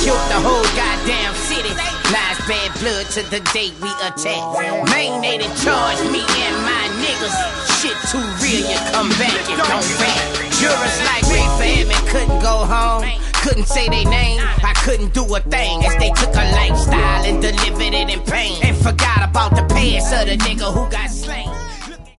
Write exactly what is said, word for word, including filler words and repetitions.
killed the whole goddamn city. Lies, bad blood to the day we attack. Main they done charged me and my niggas. Shit too real, you come back, you don't back. Jurors like me for him and couldn't go home. Couldn't say they name, I couldn't do a thing. As they took a lifestyle and delivered it in pain. And forgot about the past of the nigga who got slain.